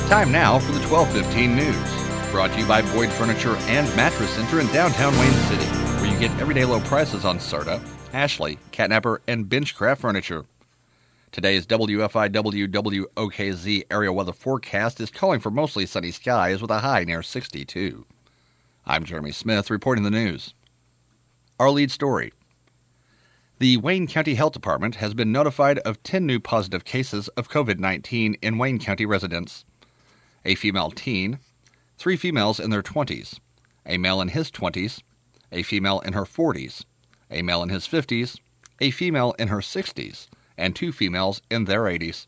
Time now for the 12:15 news. Brought to you by Boyd Furniture and Mattress Center in downtown Wayne City, where you get everyday low prices on Serta, Ashley, Catnapper, and Benchcraft furniture. Today's WFIW-WOKZ area weather forecast is calling for mostly sunny skies with a high near 62. I'm Jeremy Smith reporting the news. Our lead story. The Wayne County Health Department has been notified of 10 new positive cases of COVID-19 in Wayne County residents. A female teen, 3 females in their 20s, a male in his 20s, a female in her 40s, a male in his 50s, a female in her 60s, and 2 females in their 80s.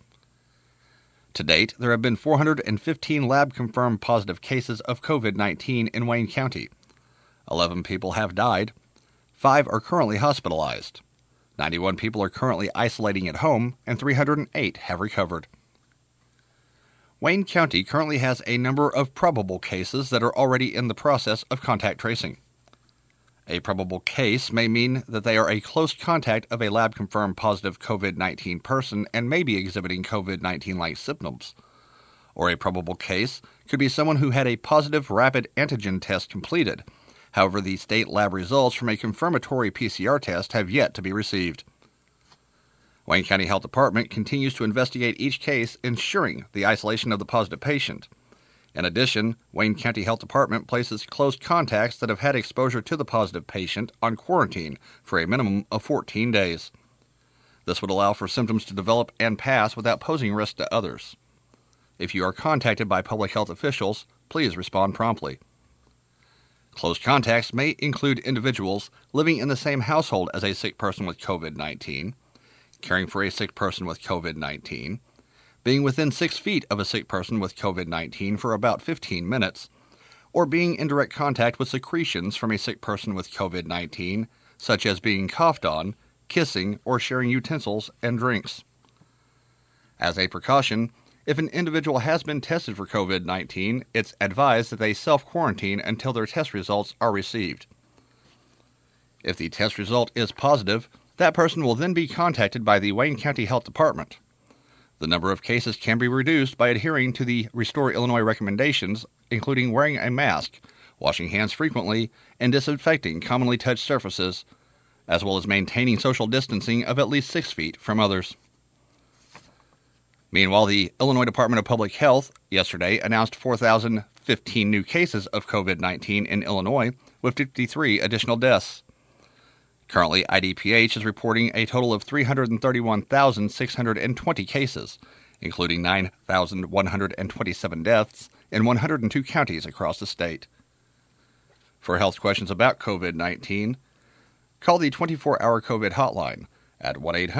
To date, there have been 415 lab-confirmed positive cases of COVID-19 in Wayne County. 11 people have died. 5 are currently hospitalized. 91 people are currently isolating at home, and 308 have recovered. Wayne County currently has a number of probable cases that are already in the process of contact tracing. A probable case may mean that they are a close contact of a lab-confirmed positive COVID-19 person and may be exhibiting COVID-19-like symptoms. Or a probable case could be someone who had a positive rapid antigen test completed. However, the state lab results from a confirmatory PCR test have yet to be received. Wayne County Health Department continues to investigate each case, ensuring the isolation of the positive patient. In addition, Wayne County Health Department places close contacts that have had exposure to the positive patient on quarantine for a minimum of 14 days. This would allow for symptoms to develop and pass without posing risk to others. If you are contacted by public health officials, please respond promptly. Close contacts may include individuals living in the same household as a sick person with COVID-19, caring for a sick person with COVID-19, being within 6 feet of a sick person with COVID-19 for about 15 minutes, or being in direct contact with secretions from a sick person with COVID-19, such as being coughed on, kissing, or sharing utensils and drinks. As a precaution, if an individual has been tested for COVID-19, it's advised that they self-quarantine until their test results are received. If the test result is positive, that person will then be contacted by the Wayne County Health Department. The number of cases can be reduced by adhering to the Restore Illinois recommendations, including wearing a mask, washing hands frequently, and disinfecting commonly touched surfaces, as well as maintaining social distancing of at least 6 feet from others. Meanwhile, the Illinois Department of Public Health yesterday announced 4,015 new cases of COVID-19 in Illinois, with 53 additional deaths. Currently, IDPH is reporting a total of 331,620 cases, including 9,127 deaths in 102 counties across the state. For health questions about COVID-19, call the 24-hour COVID hotline at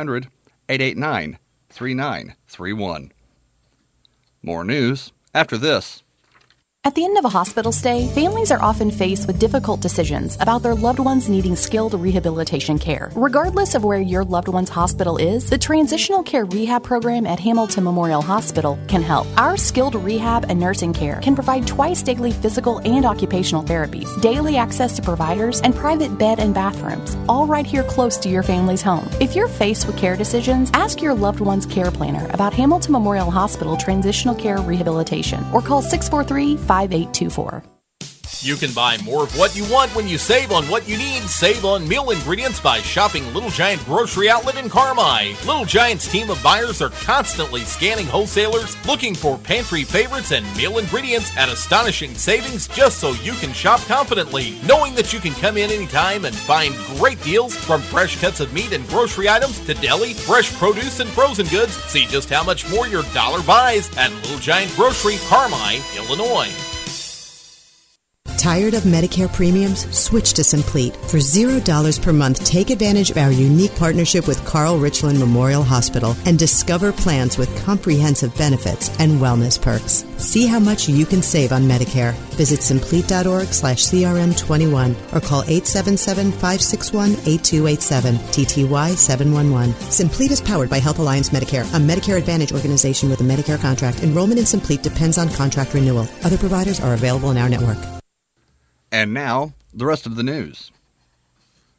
1-800-889-3931. More news after this. At the end of a hospital stay, families are often faced with difficult decisions about their loved ones needing skilled rehabilitation care. Regardless of where your loved one's hospital is, the Transitional Care Rehab Program at Hamilton Memorial Hospital can help. Our skilled rehab and nursing care can provide twice daily physical and occupational therapies, daily access to providers, and private bed and bathrooms, all right here close to your family's home. If you're faced with care decisions, ask your loved one's care planner about Hamilton Memorial Hospital Transitional Care Rehabilitation or call 643-5824. You can buy more of what you want when you save on what you need. Save on meal ingredients by shopping Little Giant Grocery Outlet in Carmi. Little Giant's team of buyers are constantly scanning wholesalers, looking for pantry favorites and meal ingredients at astonishing savings just so you can shop confidently, knowing that you can come in anytime and find great deals from fresh cuts of meat and grocery items to deli, fresh produce, and frozen goods. See just how much more your dollar buys at Little Giant Grocery, Carmi, Illinois. Tired of Medicare premiums? Switch to Simplete. For $0 per month, take advantage of our unique partnership with Carl Richland Memorial Hospital and discover plans with comprehensive benefits and wellness perks. See how much you can save on Medicare. Visit Simplete.org/CRM21 or call 877-561-8287, TTY 711. Simplete is powered by Health Alliance Medicare, a Medicare Advantage organization with a Medicare contract. Enrollment in Simplete depends on contract renewal. Other providers are available in our network. And now, the rest of the news.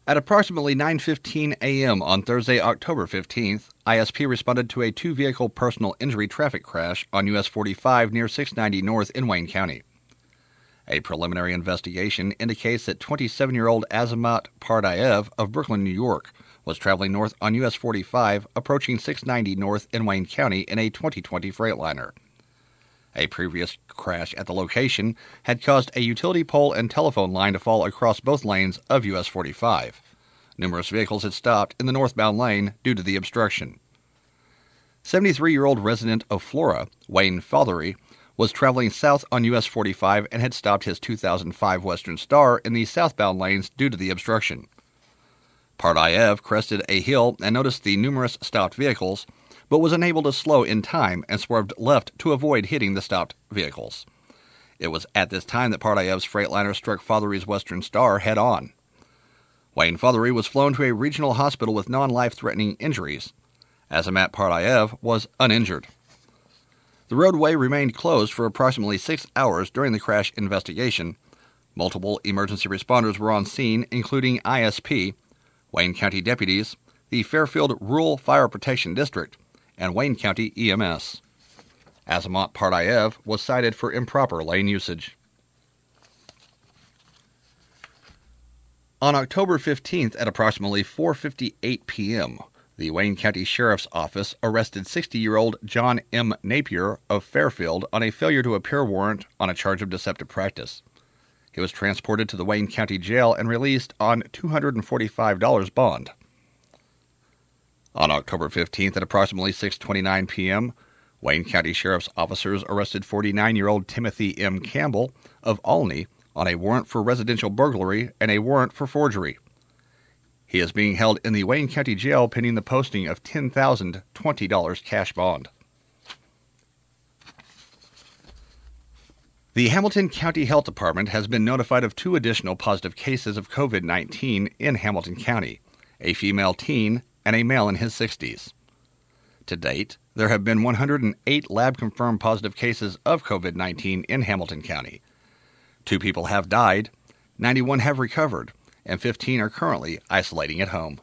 At approximately 9:15 a.m. on Thursday, October 15th, ISP responded to a two-vehicle personal injury traffic crash on US 45 near 690 North in Wayne County. A preliminary investigation indicates that 27-year-old Azamat Pardayev of Brooklyn, New York, was traveling north on US 45, approaching 690 North in Wayne County in a 2020 Freightliner. A previous crash at the location had caused a utility pole and telephone line to fall across both lanes of US 45. Numerous vehicles had stopped in the northbound lane due to the obstruction. 73-year-old resident of Flora, Wayne Fothery, was traveling south on US 45 and had stopped his 2005 Western Star in the southbound lanes due to the obstruction. Pardayev crested a hill and noticed the numerous stopped vehicles, but was unable to slow in time and swerved left to avoid hitting the stopped vehicles. It was at this time that Pardayev's Freightliner struck Fothery's Western Star head-on. Wayne Fothery was flown to a regional hospital with non-life-threatening injuries. Azamat Pardayev was uninjured. The roadway remained closed for approximately 6 hours during the crash investigation. Multiple emergency responders were on scene, including ISP, Wayne County deputies, the Fairfield Rural Fire Protection District, and Wayne County EMS. Azamat Pardayev was cited for improper lane usage. On October 15th at approximately 4:58 p.m., the Wayne County Sheriff's Office arrested 60-year-old John M. Napier of Fairfield on a failure to appear warrant on a charge of deceptive practice. He was transported to the Wayne County Jail and released on $245 bond. On October 15th at approximately 6:29 p.m., Wayne County Sheriff's officers arrested 49-year-old Timothy M. Campbell of Olney on a warrant for residential burglary and a warrant for forgery. He is being held in the Wayne County Jail pending the posting of $10,020 cash bond. The Hamilton County Health Department has been notified of 2 additional positive cases of COVID-19 in Hamilton County, a female teen and a male in his 60s. To date, there have been 108 lab-confirmed positive cases of COVID-19 in Hamilton County. 2 people have died, 91 have recovered, and 15 are currently isolating at home.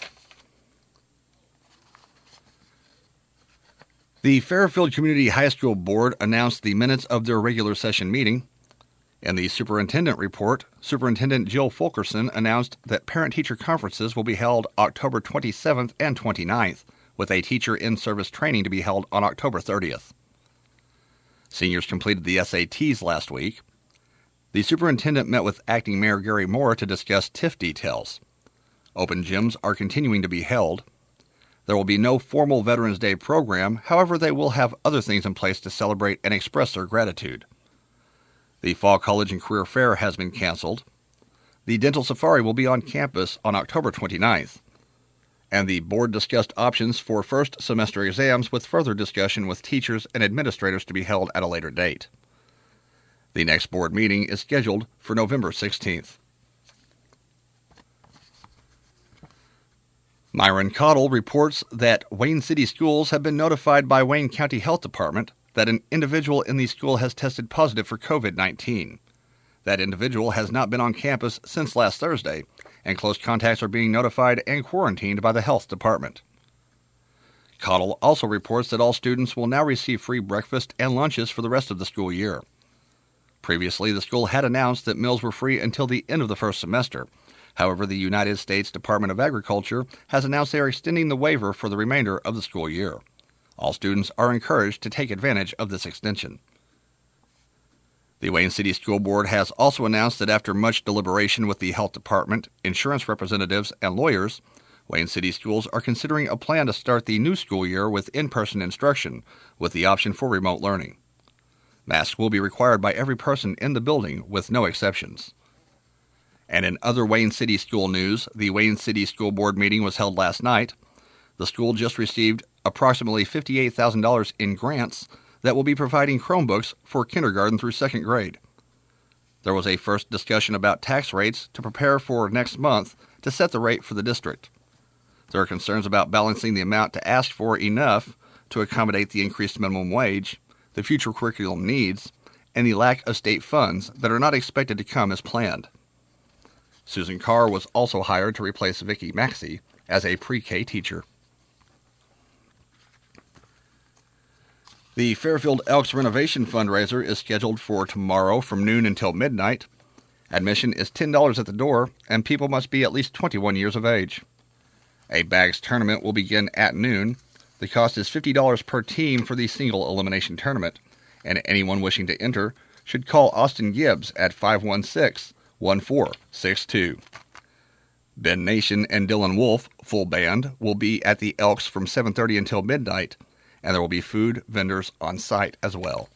The Fairfield Community High School Board announced the minutes of their regular session meeting. In the superintendent report, Superintendent Jill Fulkerson announced that parent-teacher conferences will be held October 27th and 29th, with a teacher in-service training to be held on October 30th. Seniors completed the SATs last week. The superintendent met with Acting Mayor Gary Moore to discuss TIF details. Open gyms are continuing to be held. There will be no formal Veterans Day program, however, they will have other things in place to celebrate and express their gratitude. The Fall College and Career Fair has been canceled. The Dental Safari will be on campus on October 29th. And the board discussed options for first semester exams with further discussion with teachers and administrators to be held at a later date. The next board meeting is scheduled for November 16th. Myron Cottle reports that Wayne City schools have been notified by Wayne County Health Department that an individual in the school has tested positive for COVID-19. That individual has not been on campus since last Thursday, and close contacts are being notified and quarantined by the health department. Cottle also reports that all students will now receive free breakfast and lunches for the rest of the school year. Previously, the school had announced that meals were free until the end of the first semester. However, the United States Department of Agriculture has announced they are extending the waiver for the remainder of the school year. All students are encouraged to take advantage of this extension. The Wayne City School Board has also announced that after much deliberation with the health department, insurance representatives, and lawyers, Wayne City Schools are considering a plan to start the new school year with in-person instruction, with the option for remote learning. Masks will be required by every person in the building, with no exceptions. And in other Wayne City School news, the Wayne City School Board meeting was held last night. The school just received approximately $58,000 in grants that will be providing Chromebooks for kindergarten through 2nd grade. There was a first discussion about tax rates to prepare for next month to set the rate for the district. There are concerns about balancing the amount to ask for enough to accommodate the increased minimum wage, the future curriculum needs, and the lack of state funds that are not expected to come as planned. Susan Carr was also hired to replace Vicki Maxey as a pre-K teacher. The Fairfield Elks Renovation Fundraiser is scheduled for tomorrow from noon until midnight. Admission is $10 at the door, and people must be at least 21 years of age. A bags tournament will begin at noon. The cost is $50 per team for the single elimination tournament, and anyone wishing to enter should call Austin Gibbs at 516-1462. Ben Nation and Dylan Wolf, full band, will be at the Elks from 7:30 until midnight, and there will be food vendors on site as well.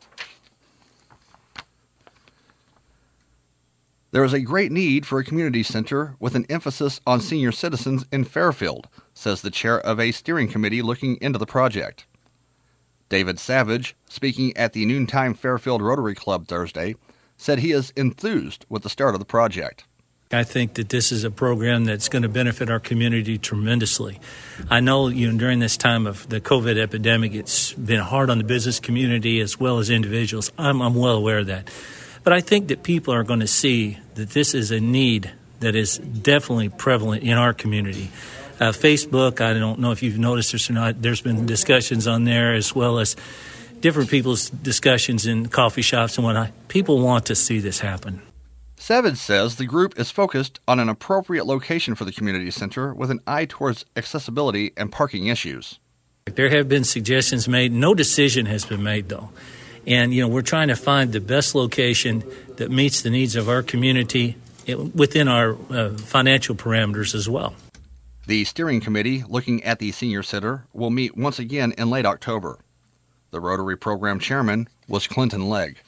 There is a great need for a community center with an emphasis on senior citizens in Fairfield, says the chair of a steering committee looking into the project. David Savage, speaking at the Noontime Fairfield Rotary Club Thursday, said he is enthused with the start of the project. I think that this is a program that's going to benefit our community tremendously. I know, during this time of the COVID epidemic, it's been hard on the business community as well as individuals. I'm well aware of that. But I think that people are going to see that this is a need that is definitely prevalent in our community. Facebook, I don't know if you've noticed this or not, there's been discussions on there as well as different people's discussions in coffee shops and whatnot. People want to see this happen. Savage says the group is focused on an appropriate location for the community center with an eye towards accessibility and parking issues. There have been suggestions made. No decision has been made, though. And, we're trying to find the best location that meets the needs of our community within our financial parameters as well. The steering committee looking at the senior center will meet once again in late October. The Rotary program chairman was Clinton Legg.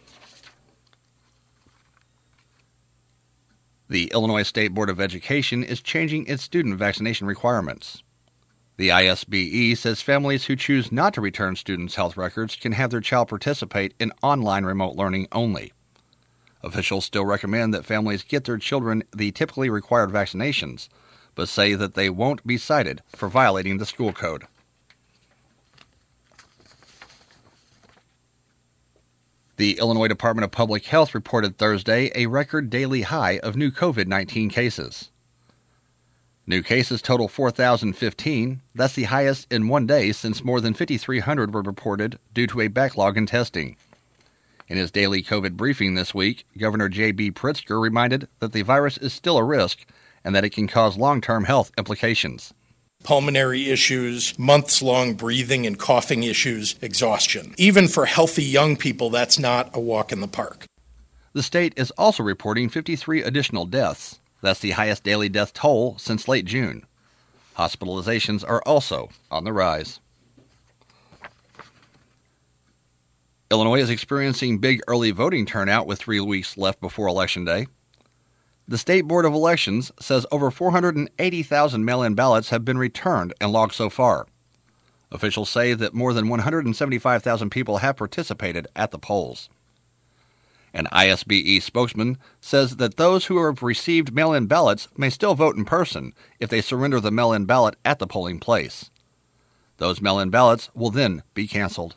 The Illinois State Board of Education is changing its student vaccination requirements. The ISBE says families who choose not to return students' health records can have their child participate in online remote learning only. Officials still recommend that families get their children the typically required vaccinations, but say that they won't be cited for violating the school code. The Illinois Department of Public Health reported Thursday a record daily high of new COVID-19 cases. New cases total 4,015. That's the highest in one day since more than 5,300 were reported due to a backlog in testing. In his daily COVID briefing this week, Governor J.B. Pritzker reminded that the virus is still a risk and that it can cause long-term health implications. Pulmonary issues, months-long breathing and coughing issues, exhaustion. Even for healthy young people, that's not a walk in the park. The state is also reporting 53 additional deaths. That's the highest daily death toll since late June. Hospitalizations are also on the rise. Illinois is experiencing big early voting turnout with 3 weeks left before Election Day. The State Board of Elections says over 480,000 mail-in ballots have been returned and logged so far. Officials say that more than 175,000 people have participated at the polls. An ISBE spokesman says that those who have received mail-in ballots may still vote in person if they surrender the mail-in ballot at the polling place. Those mail-in ballots will then be canceled.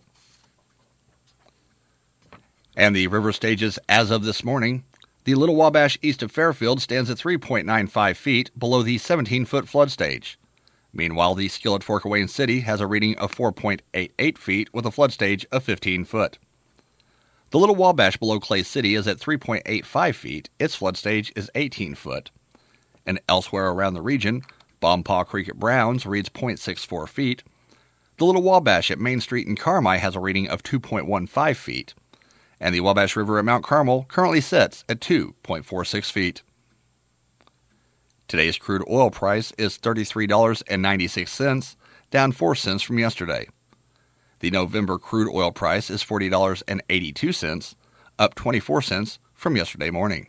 And the river stages as of this morning. The Little Wabash east of Fairfield stands at 3.95 feet below the 17-foot flood stage. Meanwhile, the Skillet Fork Wayne City has a reading of 4.88 feet with a flood stage of 15 foot. The Little Wabash below Clay City is at 3.85 feet. Its flood stage is 18 foot. And elsewhere around the region, Bompaw Creek at Browns reads 0.64 feet. The Little Wabash at Main Street in Carmi has a reading of 2.15 feet. And the Wabash River at Mount Carmel currently sits at 2.46 feet. Today's crude oil price is $33.96, down 4 cents from yesterday. The November crude oil price is $40.82, up 24 cents from yesterday morning.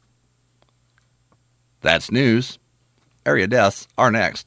That's news. Area deaths are next.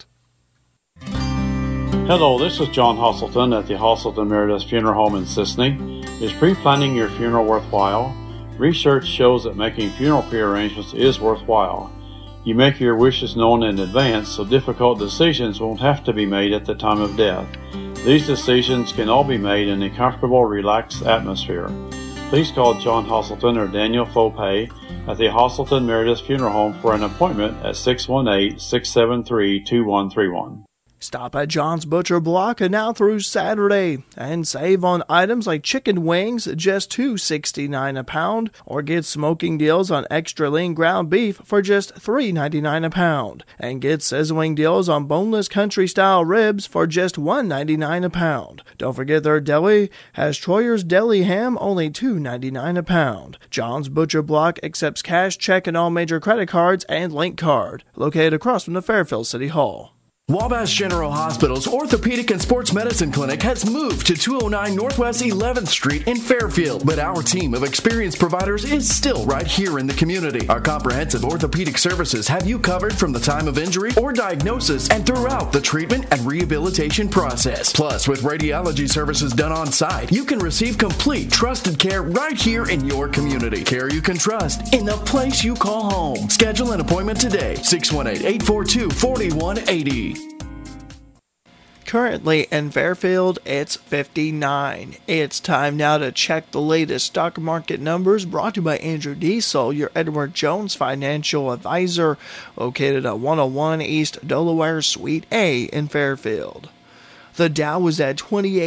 Hello, this is John Hostleton at the Hostleton Meredith Funeral Home in Sisney. Is pre-planning your funeral worthwhile? Research shows that making funeral pre-arrangements is worthwhile. You make your wishes known in advance, so difficult decisions won't have to be made at the time of death. These decisions can all be made in a comfortable, relaxed atmosphere. Please call John Hostleton or Daniel Fopay at the Hostleton Meredith Funeral Home for an appointment at 618-673-2131. Stop at John's Butcher Block now through Saturday and save on items like chicken wings, just $2.69 a pound, or get smoking deals on extra lean ground beef for just $3.99 a pound, and get sizzling deals on boneless country-style ribs for just $1.99 a pound. Don't forget their deli has Troyer's Deli ham, only $2.99 a pound. John's Butcher Block accepts cash, check, and all major credit cards and link card, located across from the Fairfield City Hall. Wabash General Hospital's Orthopedic and Sports Medicine Clinic has moved to 209 Northwest 11th Street in Fairfield, but our team of experienced providers is still right here in the community. Our comprehensive orthopedic services have you covered from the time of injury or diagnosis and throughout the treatment and rehabilitation process. Plus, with radiology services done on site, you can receive complete, trusted care right here in your community. Care you can trust in the place you call home. Schedule an appointment today, 618-842-4180. Currently in Fairfield, it's 59. It's time now to check the latest stock market numbers, brought to you by Andrew Diesel, your Edward Jones financial advisor, located at 101 East Delaware, Suite A in Fairfield. The Dow was at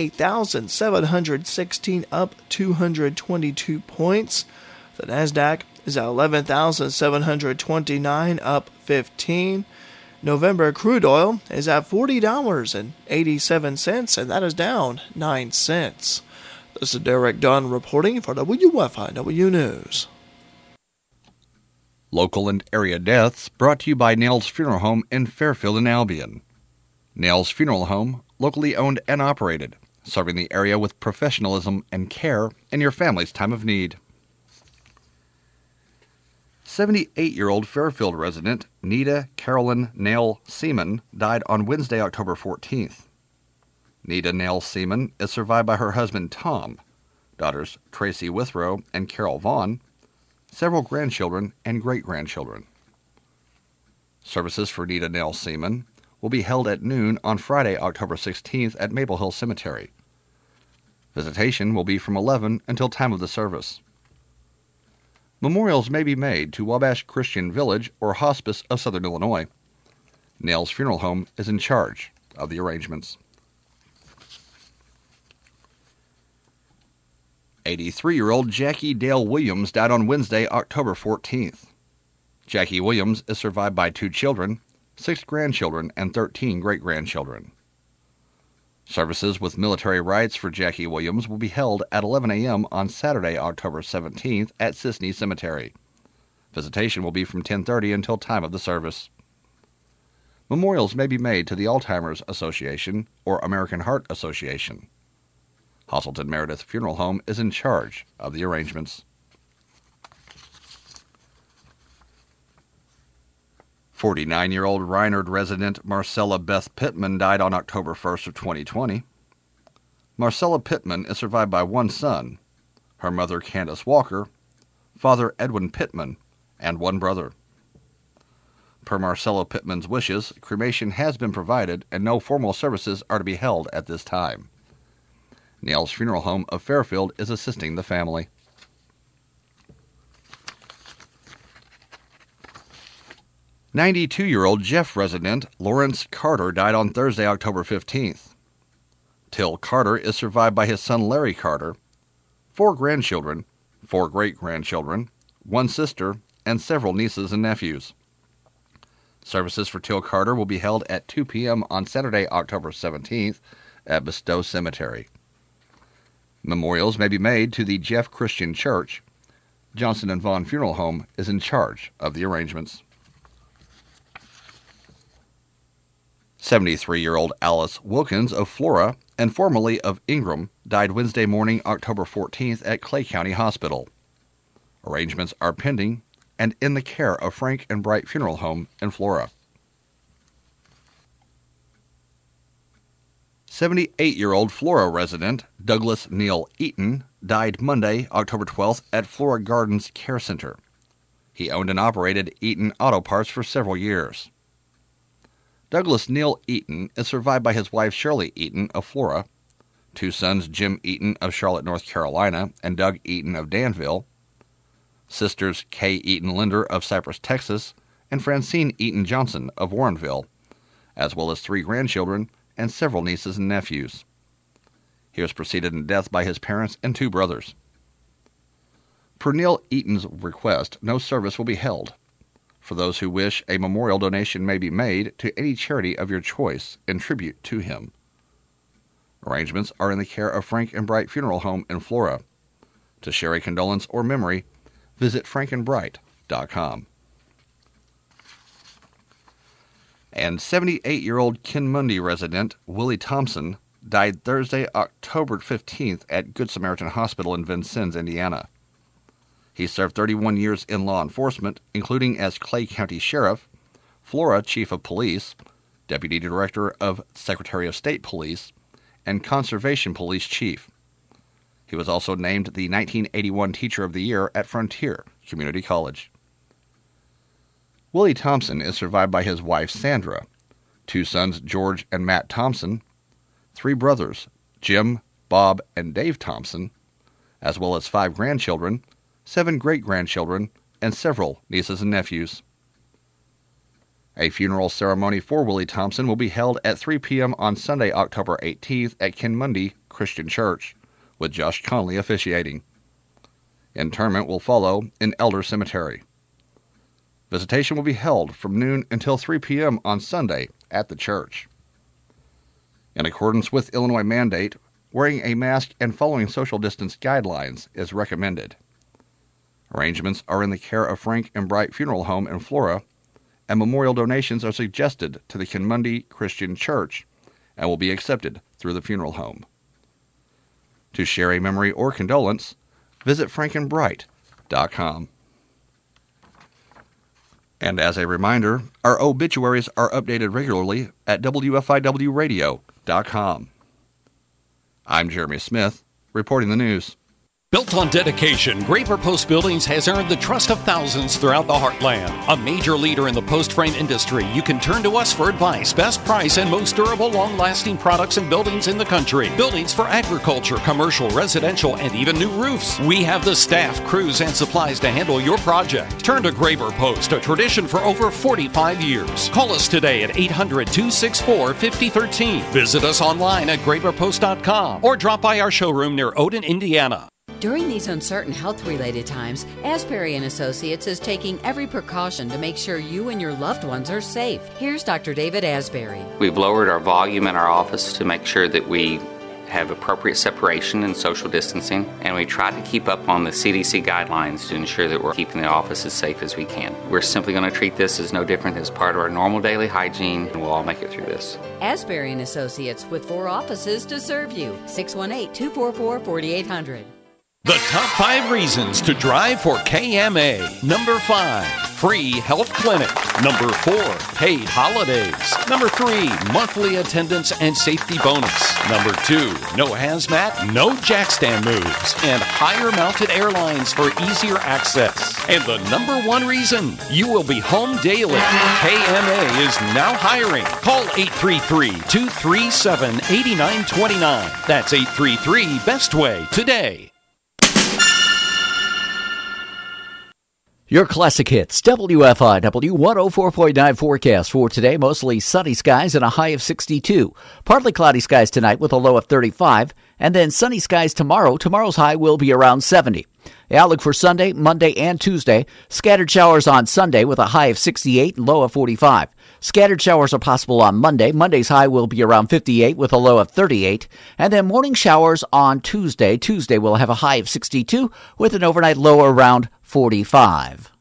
28,716, up 222 points. The Nasdaq is at 11,729, up 15. November crude oil is at $40.87, and that is down 9 cents. This is Derek Dunn reporting for WFIW News. Local and area deaths brought to you by Nels Funeral Home in Fairfield and Albion. Nels Funeral Home, locally owned and operated, serving the area with professionalism and care in your family's time of need. 78-year-old Fairfield resident Nita Carolyn Nail Seaman died on Wednesday, October 14th. Nita Nail Seaman is survived by her husband Tom, daughters Tracy Withrow and Carol Vaughn, several grandchildren and great-grandchildren. Services for Nita Nail Seaman will be held at noon on Friday, October 16th at Maple Hill Cemetery. Visitation will be from 11 until time of the service. Memorials may be made to Wabash Christian Village or Hospice of Southern Illinois. Nails Funeral Home is in charge of the arrangements. 83-year-old Jackie Dale Williams died on Wednesday, October 14th. Jackie Williams is survived by 2 children, 6 grandchildren, and 13 great-grandchildren. Services with military rites for Jackie Williams will be held at 11 a.m. on Saturday, October 17th at Sisney Cemetery. Visitation will be from 10:30 until time of the service. Memorials may be made to the Alzheimer's Association or American Heart Association. Hostleton Meredith Funeral Home is in charge of the arrangements. 49-year-old Reinard resident Marcella Beth Pittman died on October 1st of 2020. Marcella Pittman is survived by 1 son, her mother Candace Walker, father Edwin Pittman, and 1 brother. Per Marcella Pittman's wishes, cremation has been provided and no formal services are to be held at this time. Nails Funeral Home of Fairfield is assisting the family. 92-year-old Jeff resident Lawrence Carter died on Thursday, October 15th. Till Carter is survived by his son Larry Carter, 4 grandchildren, 4 great-grandchildren, 1 sister, and several nieces and nephews. Services for Till Carter will be held at 2 p.m. on Saturday, October 17th at Bestow Cemetery. Memorials may be made to the Jeff Christian Church. Johnson & Vaughn Funeral Home is in charge of the arrangements. 73-year-old Alice Wilkins of Flora and formerly of Ingram died Wednesday morning, October 14th at Clay County Hospital. Arrangements are pending and in the care of Frank and Bright Funeral Home in Flora. 78-year-old Flora resident Douglas Neal Eaton died Monday, October 12th at Flora Gardens Care Center. He owned and operated Eaton Auto Parts for several years. Douglas Neal Eaton is survived by his wife Shirley Eaton of Flora, 2 sons Jim Eaton of Charlotte, North Carolina, and Doug Eaton of Danville, sisters Kay Eaton Linder of Cypress, Texas, and Francine Eaton Johnson of Warrenville, as well as 3 grandchildren and several nieces and nephews. He was preceded in death by his parents and 2 brothers. Per Neil Eaton's request, no service will be held. For those who wish, a memorial donation may be made to any charity of your choice in tribute to him. Arrangements are in the care of Frank and Bright Funeral Home in Flora. To share a condolence or memory, visit frankandbright.com. And 78-year-old Kinmundy resident Willie Thompson died Thursday, October 15th at Good Samaritan Hospital in Vincennes, Indiana. He served 31 years in law enforcement, including as Clay County Sheriff, Flora Chief of Police, Deputy Director of Secretary of State Police, and Conservation Police Chief. He was also named the 1981 Teacher of the Year at Frontier Community College. Willie Thompson is survived by his wife Sandra, 2 sons George and Matt Thompson, 3 brothers Jim, Bob, and Dave Thompson, as well as 5 grandchildren, 7 great-grandchildren, and several nieces and nephews. A funeral ceremony for Willie Thompson will be held at 3 p.m. on Sunday, October 18th at Kinmundy Christian Church, with Josh Conley officiating. Interment will follow in Elder Cemetery. Visitation will be held from noon until 3 p.m. on Sunday at the church. In accordance with Illinois mandate, wearing a mask and following social distance guidelines is recommended. Arrangements are in the care of Frank and Bright Funeral Home in Flora, and memorial donations are suggested to the Kinmundy Christian Church and will be accepted through the funeral home. To share a memory or condolence, visit frankandbright.com. And as a reminder, our obituaries are updated regularly at WFIWradio.com. I'm Jeremy Smith, reporting the news. Built on dedication, Graber Post Buildings has earned the trust of thousands throughout the heartland. A major leader in the post frame industry, you can turn to us for advice, best price, and most durable, long-lasting products and buildings in the country. Buildings for agriculture, commercial, residential, and even new roofs. We have the staff, crews, and supplies to handle your project. Turn to Graber Post, a tradition for over 45 years. Call us today at 800-264-5013. Visit us online at graberpost.com or drop by our showroom near Odin, Indiana. During these uncertain health-related times, Asbury & Associates is taking every precaution to make sure you and your loved ones are safe. Here's Dr. David Asbury. We've lowered our volume in our office to make sure that we have appropriate separation and social distancing, and we try to keep up on the CDC guidelines to ensure that we're keeping the office as safe as we can. We're simply going to treat this as no different as part of our normal daily hygiene, and we'll all make it through this. Asbury & Associates, with 4 offices to serve you. 618-244-4800. The top 5 reasons to drive for KMA. Number 5, free health clinic. Number 4, paid holidays. Number 3, monthly attendance and safety bonus. Number 2, no hazmat, no jack stand moves, and higher mounted airlines for easier access. And the number 1 reason, you will be home daily. KMA is now hiring. Call 833-237-8929. That's 833-BEST-WAY today. Your classic hits, WFIW 104.9 forecast for today. Mostly sunny skies and a high of 62. Partly cloudy skies tonight with a low of 35. And then sunny skies tomorrow. Tomorrow's high will be around 70. The outlook for Sunday, Monday, and Tuesday. Scattered showers on Sunday with a high of 68 and low of 45. Scattered showers are possible on Monday. Monday's high will be around 58 with a low of 38. And then morning showers on Tuesday. Tuesday will have a high of 62 with an overnight low around 45.